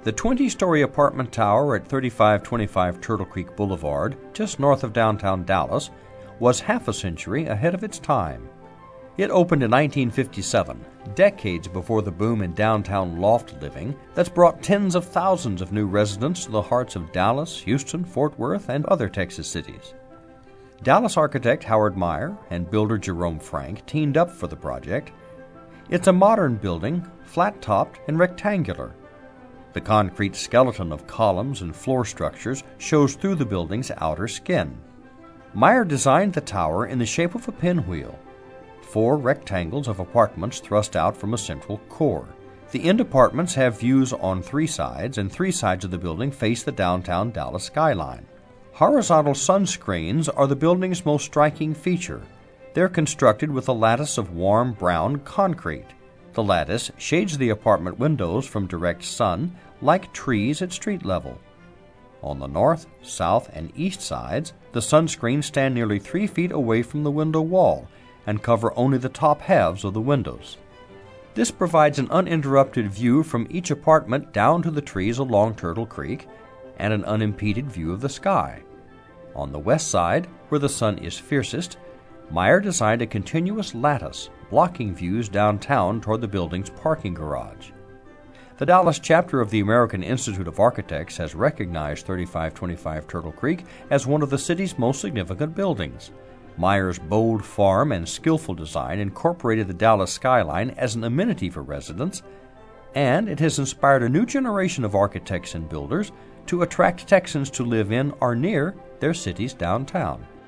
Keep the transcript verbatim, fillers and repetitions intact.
The twenty-story apartment tower at thirty-five twenty-five Turtle Creek Boulevard, just north of downtown Dallas, was half a century ahead of its time. It opened in nineteen fifty-seven, decades before the boom in downtown loft living that's brought tens of thousands of new residents to the hearts of Dallas, Houston, Fort Worth, and other Texas cities. Dallas architect Howard Meyer and builder Jerome Frank teamed up for the project. It's a modern building, flat-topped and rectangular. The concrete skeleton of columns and floor structures shows through the building's outer skin. Meyer designed the tower in the shape of a pinwheel, four rectangles of apartments thrust out from a central core. The end apartments have views on three sides, and three sides of the building face the downtown Dallas skyline. Horizontal sunscreens are the building's most striking feature. They're constructed with a lattice of warm brown concrete. The lattice shades the apartment windows from direct sun like trees at street level. On the north, south, and east sides, the sunscreens stand nearly three feet away from the window wall and cover only the top halves of the windows. This provides an uninterrupted view from each apartment down to the trees along Turtle Creek and an unimpeded view of the sky. On the west side, where the sun is fiercest, Meyer designed a continuous lattice blocking views downtown toward the building's parking garage. The Dallas chapter of the American Institute of Architects has recognized thirty-five twenty-five Turtle Creek as one of the city's most significant buildings. Meyer's bold farm and skillful design incorporated the Dallas skyline as an amenity for residents, and it has inspired a new generation of architects and builders to attract Texans to live in or near their city's downtown.